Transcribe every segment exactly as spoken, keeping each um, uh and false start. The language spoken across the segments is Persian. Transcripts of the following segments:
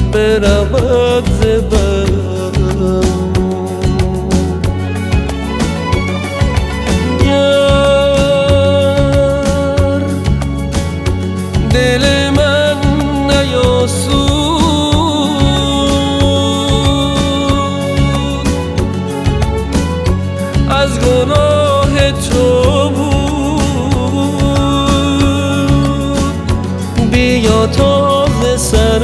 برود ز برم. گر دل من نیاسود از گناه تو بود، بیا تا ز سر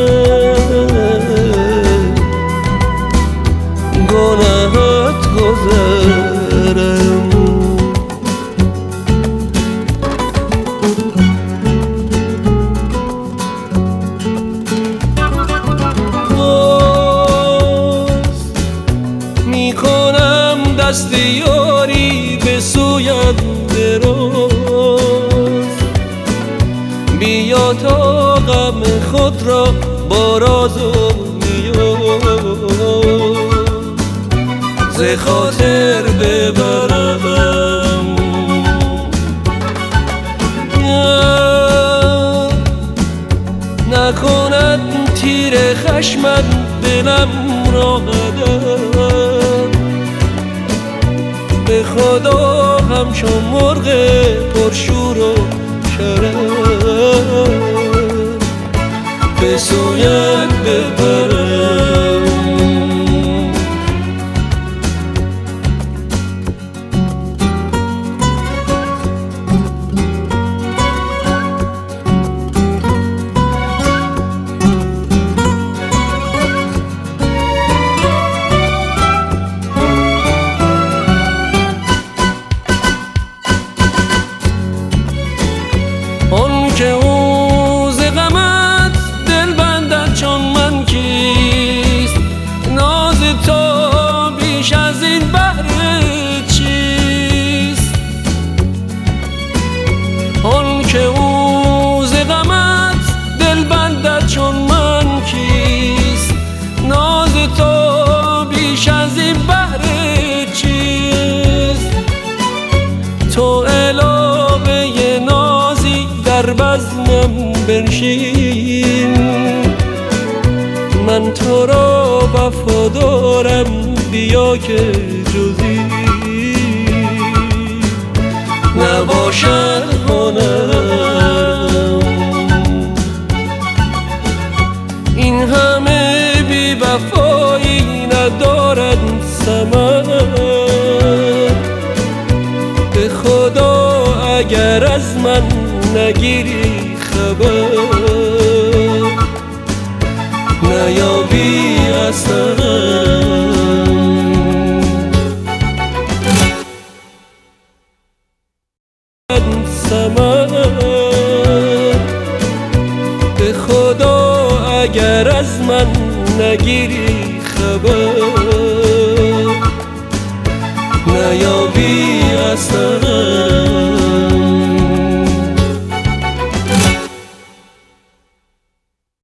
گناهت گذرم. باز میکنم دست یاری به سویت دراز، بیا تا غم خود را با راز و نیاز ز خاطر ببرم. نکند تیر خشمت دلم را قدم، به خدا همچون مرغ پرشور و شرم به سویت ببرم. آن که او ز غمت دل بندد چون من کیست، ناز تو بیش از این بهر چیست. آن که او ز غمت دل بندد چون من کیست، ناز تو بیش از این بهر چیست. تو علاوه نازی در بزمم بنشین، من تو را وفادارم، بیا که جزی نباشد هنرم. این همه بی وفایی ندارد ثمر، به خدا اگر از من نگیری خبر، نیابی اثرم. ثمر به خدا اگر از من نگیری خبر، نیابی اثرم.